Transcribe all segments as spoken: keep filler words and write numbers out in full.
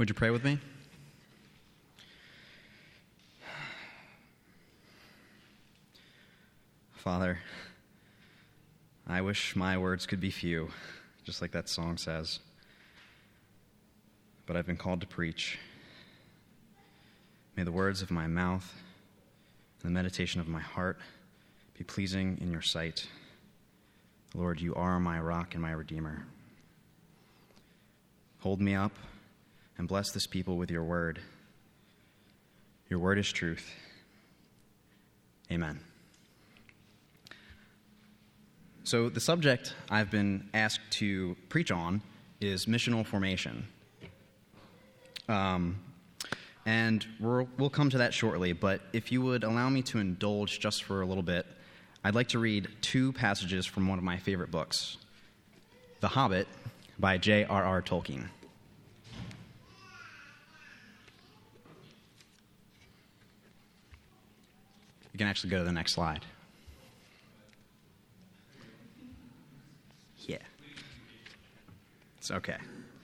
Would you pray with me? Father, I wish my words could be few, just like that song says. But I've been called to preach. May the words of my mouth and the meditation of my heart be pleasing in your sight. Lord, you are my rock and my redeemer. Hold me up and bless this people with your word. Your word is truth. Amen. So the subject I've been asked to preach on is missional formation. Um, and we're, we'll come to that shortly, but if you would allow me to indulge just for a little bit, I'd like to read two passages from one of my favorite books, The Hobbit by J R R Tolkien. You can actually go to the next slide. Yeah. It's okay.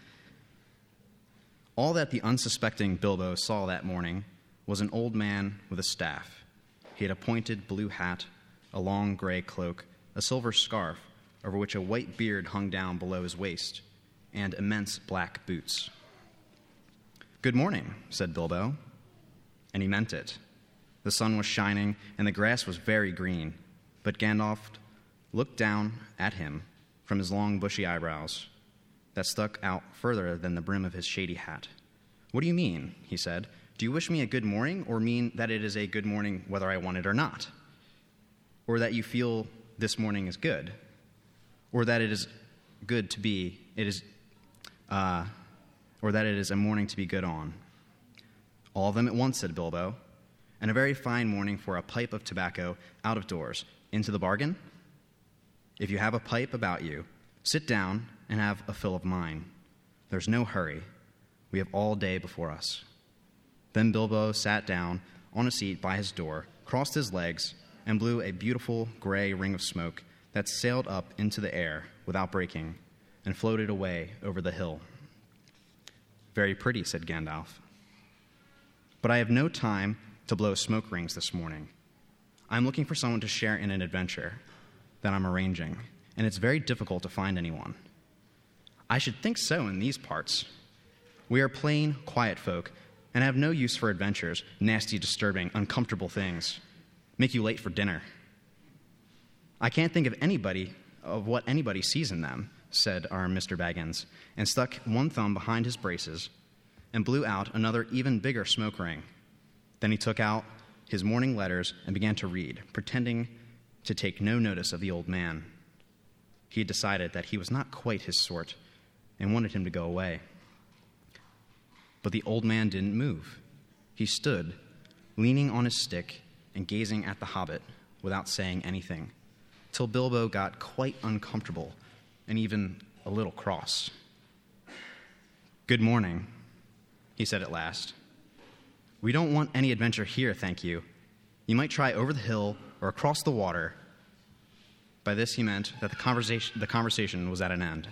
All that the unsuspecting Bilbo saw that morning was an old man with a staff. He had a pointed blue hat, a long gray cloak, a silver scarf over which a white beard hung down below his waist, and immense black boots. "Good morning," said Bilbo, and he meant it. The sun was shining, and the grass was very green, but Gandalf looked down at him from his long bushy eyebrows that stuck out further than the brim of his shady hat. "What do you mean?" he said. "Do you wish me a good morning, or mean that it is a good morning whether I want it or not? Or that you feel this morning is good? Or that it is good to be, it is, uh, or that it is a morning to be good on?" "All of them at once," said Bilbo. "And a very fine morning for a pipe of tobacco out of doors. Into the bargain? If you have a pipe about you, sit down and have a fill of mine. There's no hurry. We have all day before us." Then Bilbo sat down on a seat by his door, crossed his legs, and blew a beautiful gray ring of smoke that sailed up into the air without breaking and floated away over the hill. "Very pretty," said Gandalf. "But I have no time to blow smoke rings this morning. I'm looking for someone to share in an adventure that I'm arranging, and it's very difficult to find anyone." "I should think so in these parts. We are plain, quiet folk, and have no use for adventures, nasty, disturbing, uncomfortable things. Make you late for dinner." "I can't think of anybody, of what anybody sees in them," said our Mister Baggins, and stuck one thumb behind his braces and blew out another even bigger smoke ring. Then he took out his morning letters and began to read, pretending to take no notice of the old man. He had decided that he was not quite his sort and wanted him to go away. But the old man didn't move. He stood, leaning on his stick and gazing at the hobbit without saying anything, till Bilbo got quite uncomfortable and even a little cross. "Good morning," he said at last. "We don't want any adventure here, thank you. You might try over the hill or across the water." By this he meant that the conversation, the conversation was at an end.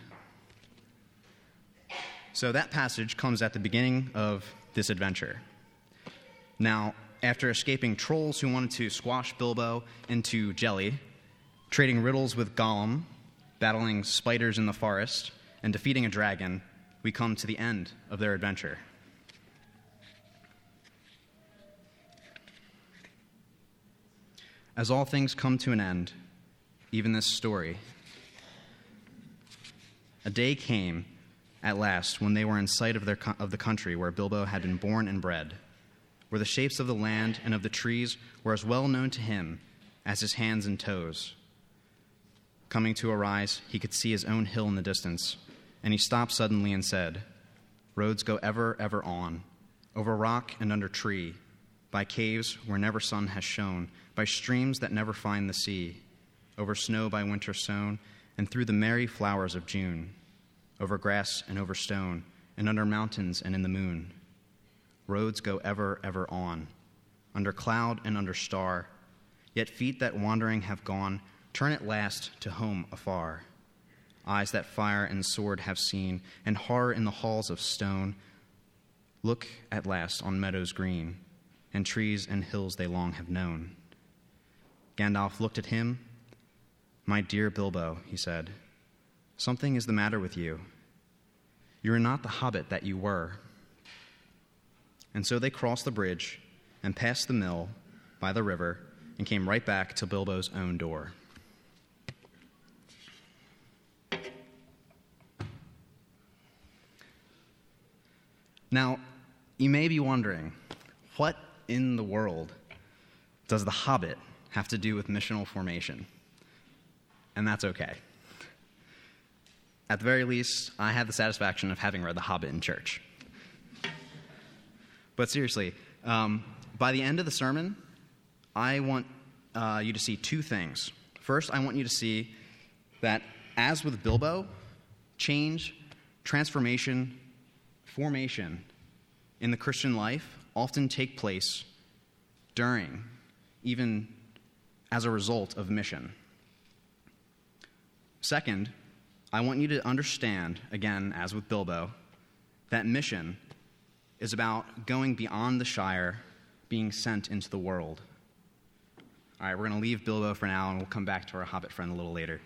So that passage comes at the beginning of this adventure. Now, after escaping trolls who wanted to squash Bilbo into jelly, trading riddles with Gollum, battling spiders in the forest, and defeating a dragon, we come to the end of their adventure. As all things come to an end, even this story, a day came at last when they were in sight of, their, of the country where Bilbo had been born and bred, where the shapes of the land and of the trees were as well known to him as his hands and toes. Coming to a rise, he could see his own hill in the distance, and he stopped suddenly and said, "Roads go ever, ever on, over rock and under tree, by caves where never sun has shone, by streams that never find the sea, over snow by winter sown, and through the merry flowers of June, over grass and over stone, and under mountains and in the moon. Roads go ever, ever on, under cloud and under star, yet feet that wandering have gone turn at last to home afar. Eyes that fire and sword have seen, and horror in the halls of stone, look at last on meadows green, and trees and hills they long have known. Gandalf looked at him. "My dear Bilbo," he said, "something is the matter with you. You are not the hobbit that you were." And so they crossed the bridge and passed the mill by the river and came right back to Bilbo's own door. Now, you may be wondering, what in the world does The Hobbit have to do with missional formation? And that's okay. At the very least, I have the satisfaction of having read The Hobbit in church. But seriously, um, by the end of the sermon, I want uh, you to see two things. First, I want you to see that, as with Bilbo, change, transformation, formation in the Christian life often take place during, even as a result of mission. Second, I want you to understand, again, as with Bilbo, that mission is about going beyond the Shire, being sent into the world. All right, we're going to leave Bilbo for now, and we'll come back to our Hobbit friend a little later.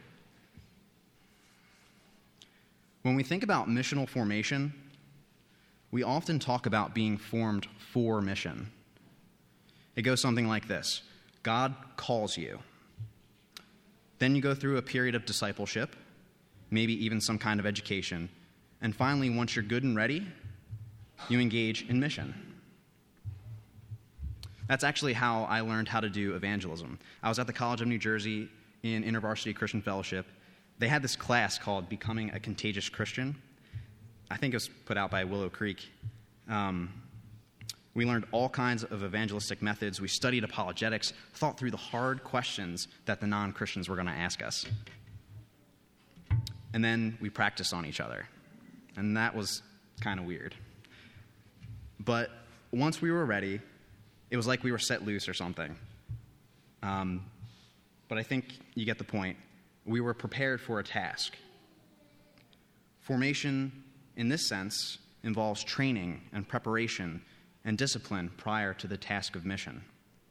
When we think about missional formation, we often talk about being formed for mission. It goes something like this. God calls you. Then you go through a period of discipleship, maybe even some kind of education, and finally, once you're good and ready, you engage in mission. That's actually how I learned how to do evangelism. I was at the College of New Jersey in InterVarsity Christian Fellowship. They had this class called Becoming a Contagious Christian. I think it was put out by Willow Creek. Um, we learned all kinds of evangelistic methods. We studied apologetics, thought through the hard questions that the non-Christians were going to ask us. And then we practiced on each other. And that was kind of weird. But once we were ready, it was like we were set loose or something. Um, but I think you get the point. We were prepared for a task. Formation, in this sense, involves training and preparation and discipline prior to the task of mission.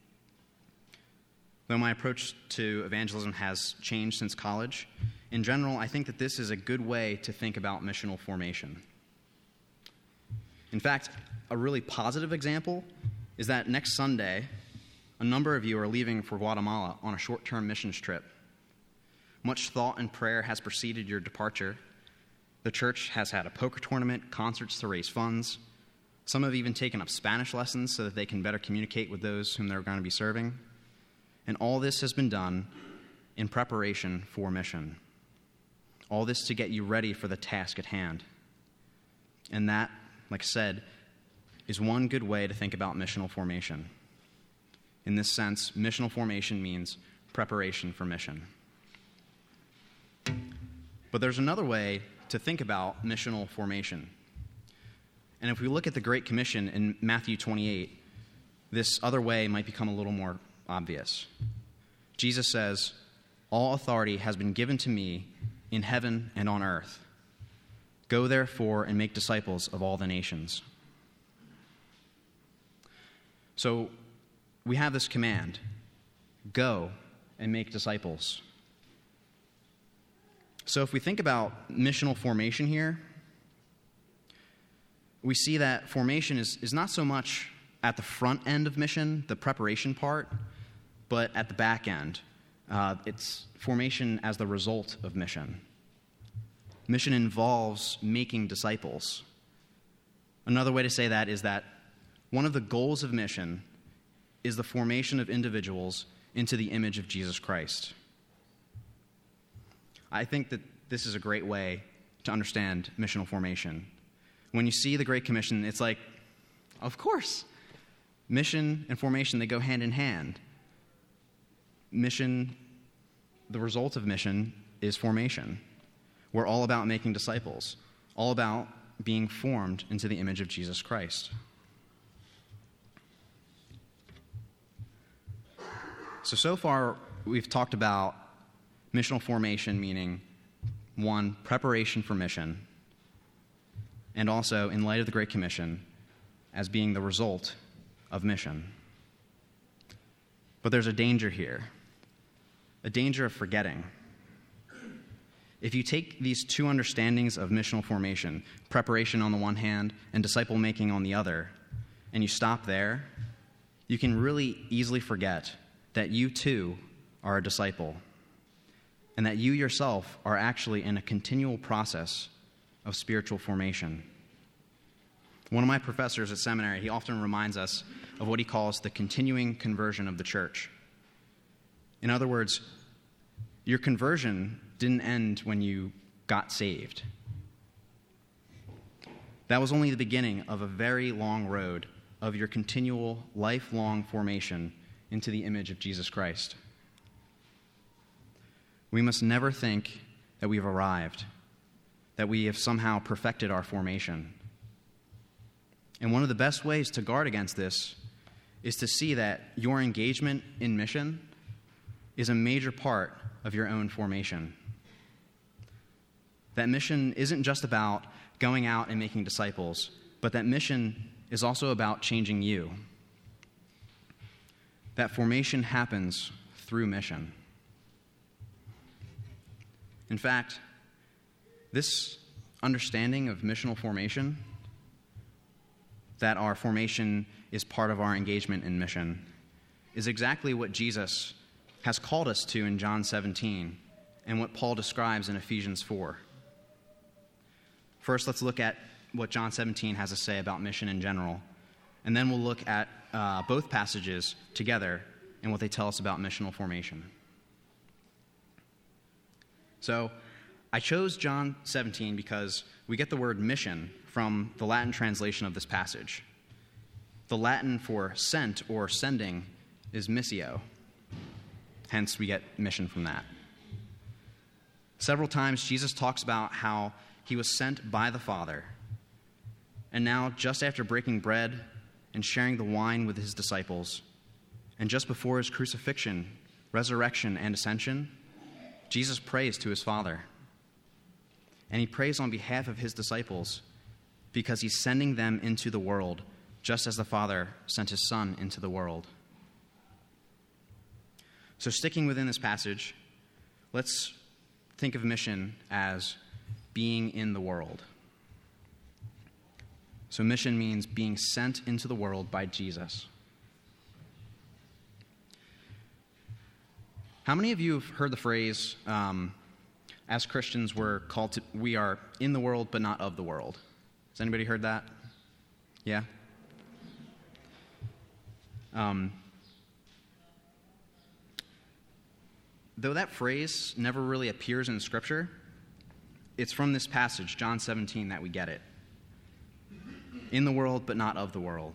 Though my approach to evangelism has changed since college, in general, I think that this is a good way to think about missional formation. In fact, a really positive example is that next Sunday, a number of you are leaving for Guatemala on a short-term missions trip. Much thought and prayer has preceded your departure. The church has had a poker tournament, concerts to raise funds. Some have even taken up Spanish lessons so that they can better communicate with those whom they're going to be serving. And all this has been done in preparation for mission. All this to get you ready for the task at hand. And that, like I said, is one good way to think about missional formation. In this sense, missional formation means preparation for mission. But there's another way to think about missional formation. And if we look at the Great Commission in Matthew twenty-eight, this other way might become a little more obvious. Jesus says, "All authority has been given to me in heaven and on earth. Go therefore and make disciples of all the nations." So we have this command, go and make disciples. So if we think about missional formation here, we see that formation is, is not so much at the front end of mission, the preparation part, but at the back end. Uh, it's formation as the result of mission. Mission involves making disciples. Another way to say that is that one of the goals of mission is the formation of individuals into the image of Jesus Christ. I think that this is a great way to understand missional formation. When you see the Great Commission, it's like, of course, mission and formation, they go hand in hand. Mission, the result of mission is formation. We're all about making disciples, all about being formed into the image of Jesus Christ. So, so far, we've talked about missional formation, meaning, one, preparation for mission, and also, in light of the Great Commission, as being the result of mission. But there's a danger here, a danger of forgetting. If you take these two understandings of missional formation, preparation on the one hand and disciple-making on the other, and you stop there, you can really easily forget that you too are a disciple, and that you yourself are actually in a continual process of spiritual formation. One of my professors at seminary, he often reminds us of what he calls the continuing conversion of the church. In other words, your conversion didn't end when you got saved. That was only the beginning of a very long road of your continual, lifelong formation into the image of Jesus Christ. We must never think that we've arrived, that we have somehow perfected our formation. And one of the best ways to guard against this is to see that your engagement in mission is a major part of your own formation. That mission isn't just about going out and making disciples, but that mission is also about changing you. That formation happens through mission. In fact, this understanding of missional formation, that our formation is part of our engagement in mission, is exactly what Jesus has called us to in John seventeen and what Paul describes in Ephesians four. First, let's look at what John seventeen has to say about mission in general, and then we'll look at uh, both passages together and what they tell us about missional formation. So, I chose John seventeen because we get the word mission from the Latin translation of this passage. The Latin for sent or sending is missio. Hence, we get mission from that. Several times, Jesus talks about how he was sent by the Father. And now, just after breaking bread and sharing the wine with his disciples, and just before his crucifixion, resurrection, and ascension, Jesus prays to his Father. And he prays on behalf of his disciples because he's sending them into the world, just as the Father sent his Son into the world. So sticking within this passage, let's think of mission as being in the world. So mission means being sent into the world by Jesus. How many of you have heard the phrase, um, as Christians, we're called to, we are in the world but not of the world? Has anybody heard that? Yeah? Um, though that phrase never really appears in Scripture, it's from this passage, John seventeen, that we get it. In the world, but not of the world.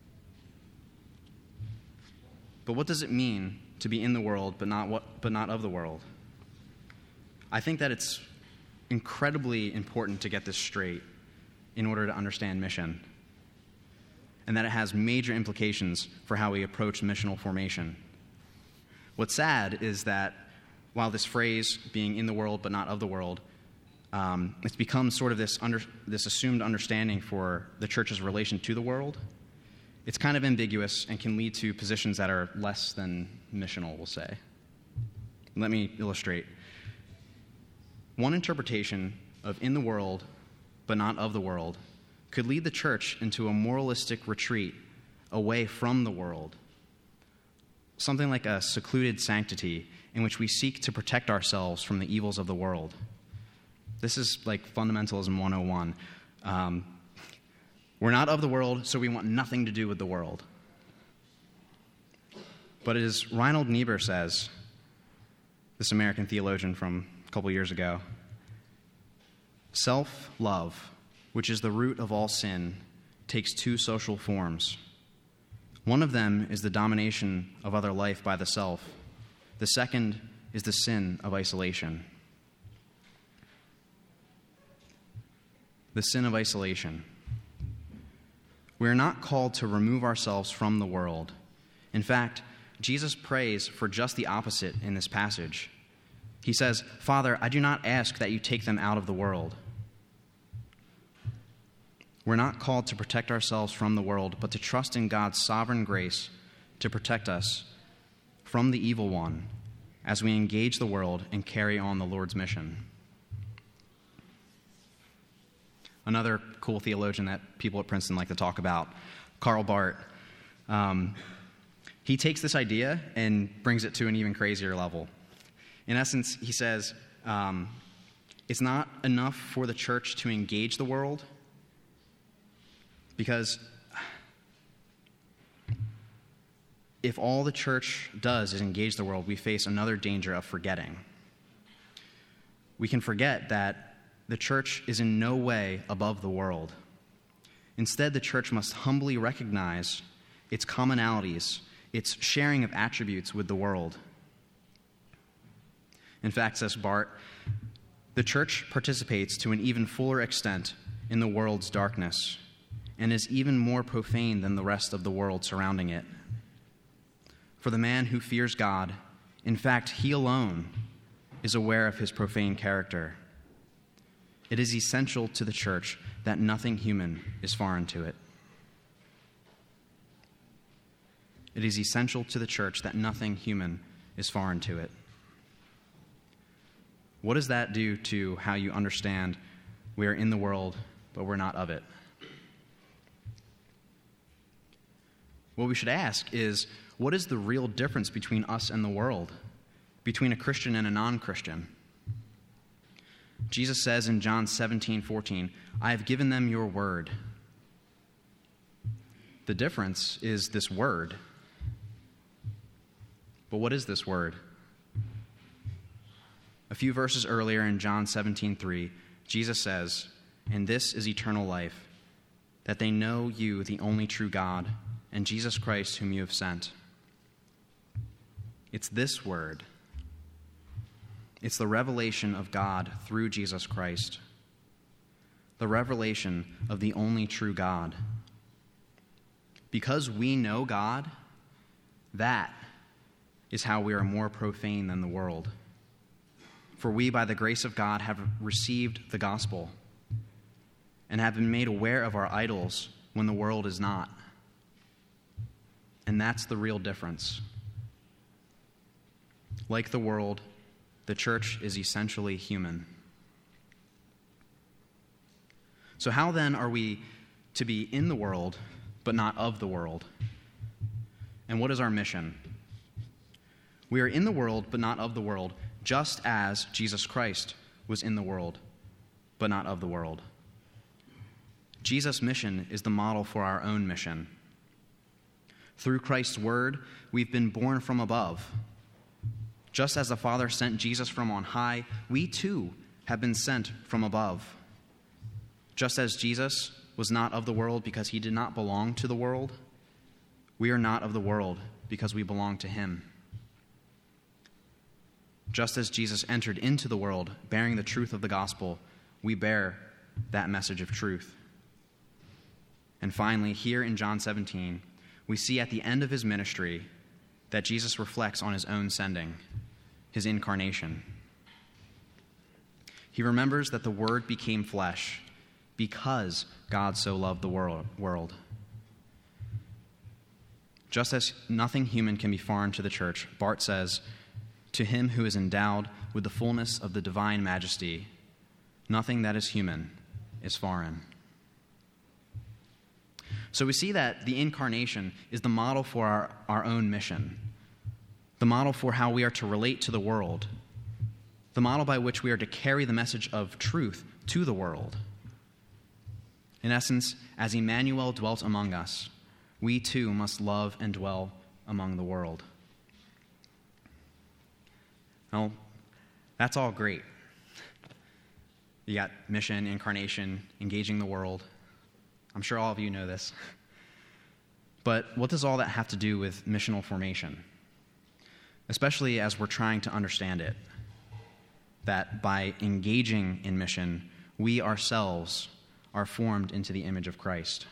But what does it mean to be in the world, but not what, but not of the world? I think that it's incredibly important to get this straight in order to understand mission, and that it has major implications for how we approach missional formation. What's sad is that while this phrase, being in the world but not of the world, um, it's become sort of this under, this assumed understanding for the church's relation to the world, it's kind of ambiguous and can lead to positions that are less than missional, we'll say. Let me illustrate. One interpretation of in the world but not of the world could lead the church into a moralistic retreat away from the world, something like a secluded sanctity in which we seek to protect ourselves from the evils of the world. This is like fundamentalism one oh one. Um, we're not of the world, so we want nothing to do with the world. But as Reinhold Niebuhr says, this American theologian from a couple years ago, self-love, which is the root of all sin, takes two social forms. One of them is the domination of other life by the self. The second is the sin of isolation. The sin of isolation. We are not called to remove ourselves from the world. In fact, Jesus prays for just the opposite in this passage. He says, "Father, I do not ask that you take them out of the world." We're not called to protect ourselves from the world, but to trust in God's sovereign grace to protect us from the evil one as we engage the world and carry on the Lord's mission. Another cool theologian that people at Princeton like to talk about, Karl Barth, um, he takes this idea and brings it to an even crazier level. In essence, he says, um, it's not enough for the church to engage the world, because if all the church does is engage the world, we face another danger of forgetting. We can forget that the church is in no way above the world. Instead, the church must humbly recognize its commonalities, its sharing of attributes with the world. In fact, says Barth, the church participates to an even fuller extent in the world's darkness and is even more profane than the rest of the world surrounding it. For the man who fears God, in fact, he alone is aware of his profane character. It is essential to the church that nothing human is foreign to it. It is essential to the church that nothing human is foreign to it. What does that do to how you understand we are in the world, but we're not of it? What we should ask is, what is the real difference between us and the world, between a Christian and a non-Christian? Jesus says in John seventeen fourteen, I have given them your word. The difference is this word. But what is this word? A few verses earlier in John seventeen three, Jesus says, and this is eternal life, that they know you, the only true God, and Jesus Christ whom you have sent. It's this word. It's the revelation of God through Jesus Christ. The revelation of the only true God. Because we know God, that is how we are more profane than the world. For we, by the grace of God, have received the gospel and have been made aware of our idols when the world is not. And that's the real difference. Like the world, the church is essentially human. So how then are we to be in the world, but not of the world? And what is our mission? We are in the world, but not of the world, just as Jesus Christ was in the world, but not of the world. Jesus' mission is the model for our own mission. Through Christ's word, we've been born from above. Just as the Father sent Jesus from on high, we too have been sent from above. Just as Jesus was not of the world because he did not belong to the world, we are not of the world because we belong to him. Just as Jesus entered into the world bearing the truth of the gospel, we bear that message of truth. And finally, here in John seventeen, we see at the end of his ministry that Jesus reflects on his own sending, his incarnation. He remembers that the Word became flesh because God so loved the world. Just as nothing human can be foreign to the church, Barth says, to him who is endowed with the fullness of the divine majesty, nothing that is human is foreign. So we see that the incarnation is the model for our, our own mission, the model for how we are to relate to the world, the model by which we are to carry the message of truth to the world. In essence, as Emmanuel dwelt among us, we too must love and dwell among the world. Well, that's all great. You got mission, incarnation, engaging the world. I'm sure all of you know this. But what does all that have to do with missional formation? Especially as we're trying to understand it. That by engaging in mission, we ourselves are formed into the image of Christ.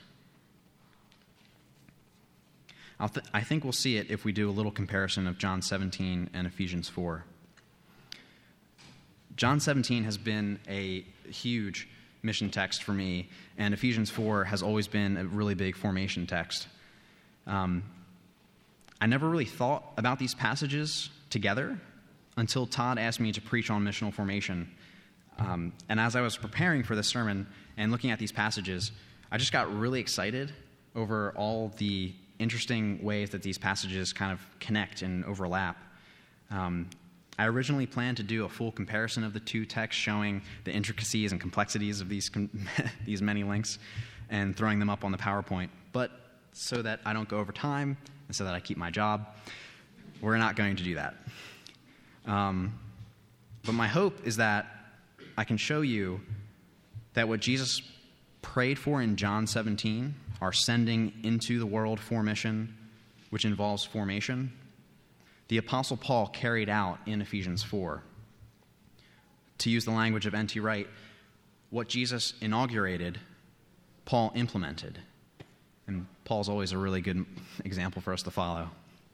I'll th- I think we'll see it if we do a little comparison of John seventeen and Ephesians four. John seventeen has been a huge mission text for me, and Ephesians four has always been a really big formation text. Um, I never really thought about these passages together until Todd asked me to preach on missional formation. Um, and as I was preparing for this sermon and looking at these passages, I just got really excited over all the interesting ways that these passages kind of connect and overlap. Um, I originally planned to do a full comparison of the two texts, showing the intricacies and complexities of these com- these many links and throwing them up on the PowerPoint. But so that I don't go over time and so that I keep my job, we're not going to do that. Um, but my hope is that I can show you that what Jesus prayed for in John seventeen, our sending into the world for mission, which involves formation, the Apostle Paul carried out in Ephesians four. To use the language of N T Wright, what Jesus inaugurated, Paul implemented. And Paul's always a really good example for us to follow.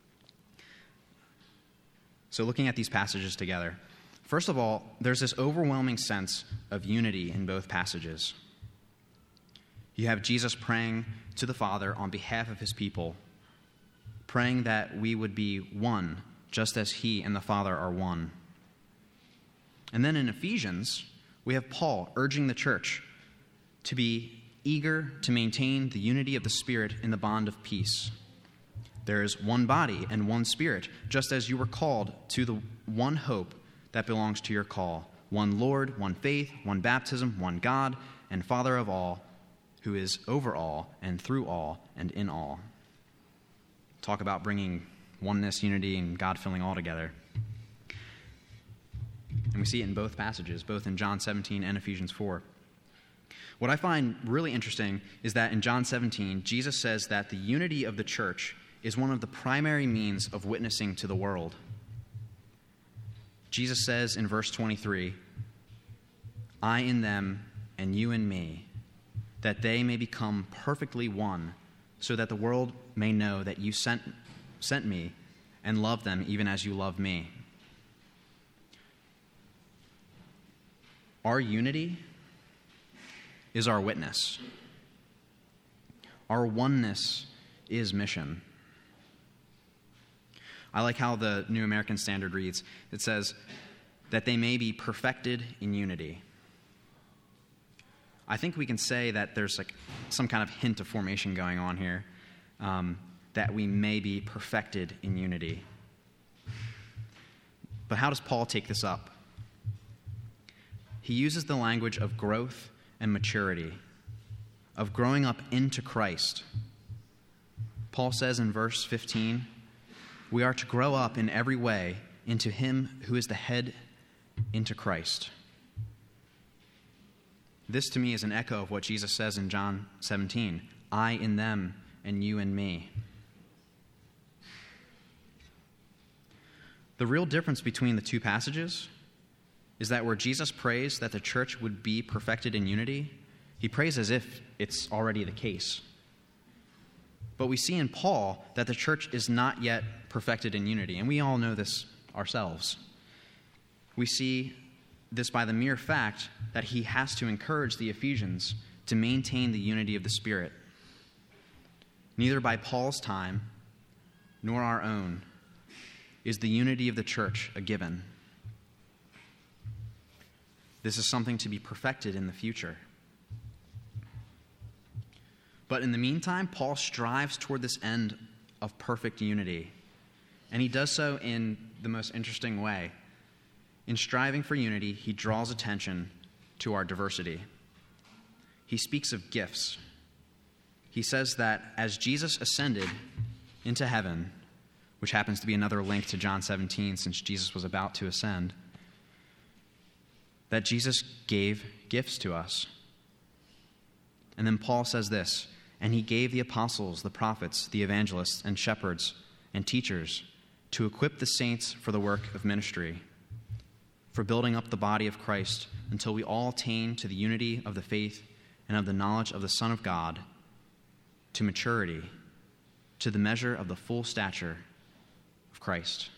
So looking at these passages together, first of all, there's this overwhelming sense of unity in both passages. You have Jesus praying to the Father on behalf of his people, praying that we would be one, just as he and the Father are one. And then in Ephesians, we have Paul urging the church to be eager to maintain the unity of the Spirit in the bond of peace. There is one body and one Spirit, just as you were called to the one hope that belongs to your call. One Lord, one faith, one baptism, one God, and Father of all, who is over all and through all and in all. Talk about bringing oneness, unity, and God filling all together. And we see it in both passages, both in John seventeen and Ephesians four. What I find really interesting is that in John seventeen, Jesus says that the unity of the church is one of the primary means of witnessing to the world. Jesus says in verse twenty-three, I in them and you in me, that they may become perfectly one, so that the world may know that you sent, sent me and love them even as you love me. Our unity is our witness. Our oneness is mission. I like how the New American Standard reads. It says, that they may be perfected in unity. I think we can say that there's like some kind of hint of formation going on here, um, that we may be perfected in unity. But how does Paul take this up? He uses the language of growth and maturity, of growing up into Christ. Paul says in verse fifteen, we are to grow up in every way into him who is the head, into Christ. This to me is an echo of what Jesus says in John seventeen, I in them and you in me. The real difference between the two passages is that where Jesus prays that the church would be perfected in unity, he prays as if it's already the case. But we see in Paul that the church is not yet perfected in unity, and we all know this ourselves. We see this by the mere fact that he has to encourage the Ephesians to maintain the unity of the Spirit. Neither by Paul's time nor our own is the unity of the church a given. This is something to be perfected in the future. But in the meantime, Paul strives toward this end of perfect unity. And he does so in the most interesting way. In striving for unity, he draws attention to our diversity. He speaks of gifts. He says that as Jesus ascended into heaven, which happens to be another link to John seventeen since Jesus was about to ascend, that Jesus gave gifts to us. And then Paul says this, and he gave the apostles, the prophets, the evangelists, and shepherds, and teachers to equip the saints for the work of ministry, for building up the body of Christ until we all attain to the unity of the faith and of the knowledge of the Son of God, to maturity, to the measure of the full stature of Christ.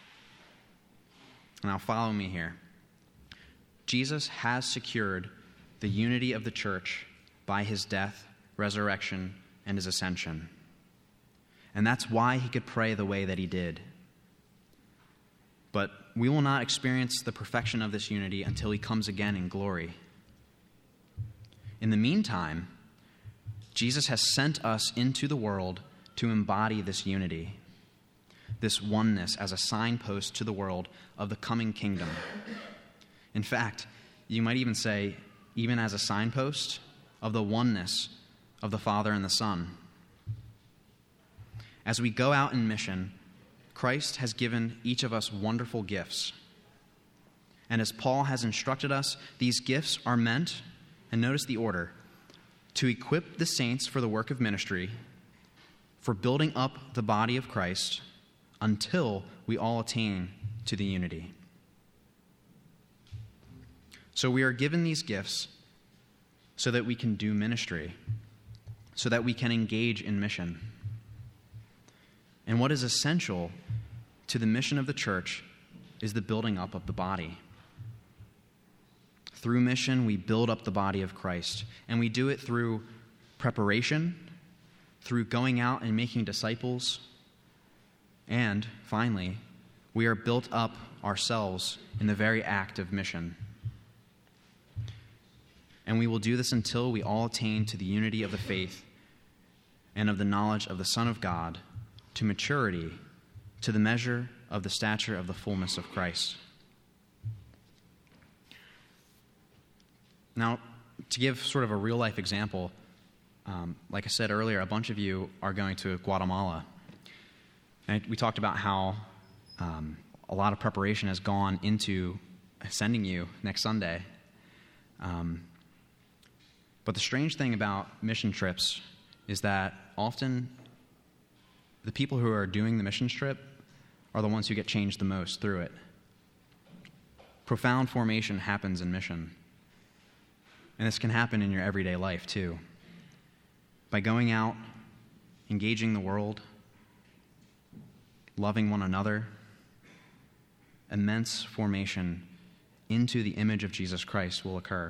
Now follow me here. Jesus has secured the unity of the church by his death, resurrection, and his ascension. And that's why he could pray the way that he did. But we will not experience the perfection of this unity until he comes again in glory. In the meantime, Jesus has sent us into the world to embody this unity, this oneness as a signpost to the world of the coming kingdom. In fact, you might even say, even as a signpost of the oneness of the Father and the Son. As we go out in mission, Christ has given each of us wonderful gifts. And as Paul has instructed us, these gifts are meant, and notice the order, to equip the saints for the work of ministry, for building up the body of Christ, until we all attain to the unity. So we are given these gifts so that we can do ministry, so that we can engage in mission. And what is essential to the mission of the church is the building up of the body. Through mission, we build up the body of Christ, and we do it through preparation, through going out and making disciples, and finally, we are built up ourselves in the very act of mission. And we will do this until we all attain to the unity of the faith and of the knowledge of the Son of God, to maturity, to the measure of the stature of the fullness of Christ. Now, to give sort of a real-life example, um, like I said earlier, a bunch of you are going to Guatemala. And we talked about how um, a lot of preparation has gone into sending you next Sunday. Um, but the strange thing about mission trips is that often the people who are doing the mission trip are the ones who get changed the most through it. Profound formation happens in mission. And this can happen in your everyday life, too. By going out, engaging the world, loving one another, immense formation into the image of Jesus Christ will occur.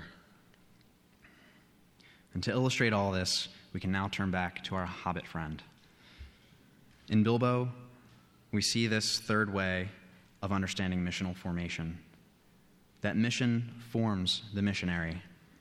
And to illustrate all this, we can now turn back to our hobbit friend. In Bilbo, we see this third way of understanding missional formation, that mission forms the missionary.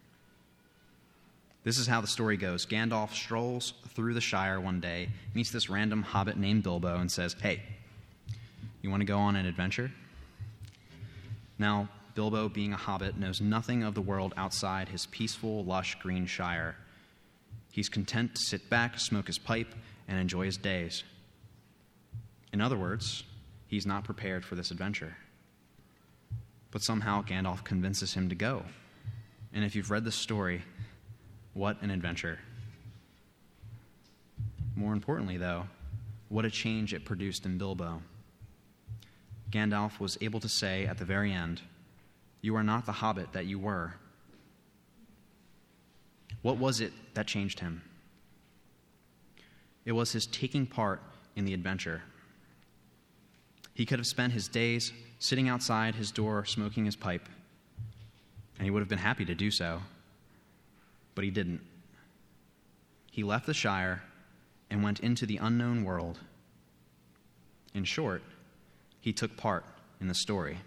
This is how the story goes. Gandalf strolls through the Shire one day, meets this random hobbit named Bilbo, and says, "Hey, you want to go on an adventure?" Now, Bilbo, being a hobbit, knows nothing of the world outside his peaceful, lush green Shire. He's content to sit back, smoke his pipe, and enjoy his days. In other words, he's not prepared for this adventure. But somehow Gandalf convinces him to go. And if you've read this story, what an adventure. More importantly, though, what a change it produced in Bilbo. Gandalf was able to say at the very end, "You are not the hobbit that you were." What was it that changed him? It was his taking part in the adventure. He could have spent his days sitting outside his door smoking his pipe, and he would have been happy to do so, but he didn't. He left the Shire and went into the unknown world. In short, he took part in the story.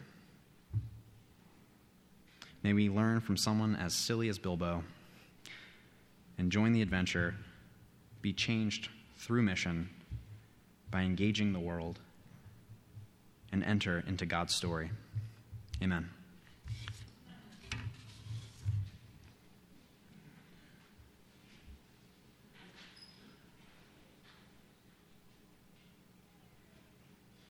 May we learn from someone as silly as Bilbo and join the adventure, be changed through mission by engaging the world, and enter into God's story. Amen.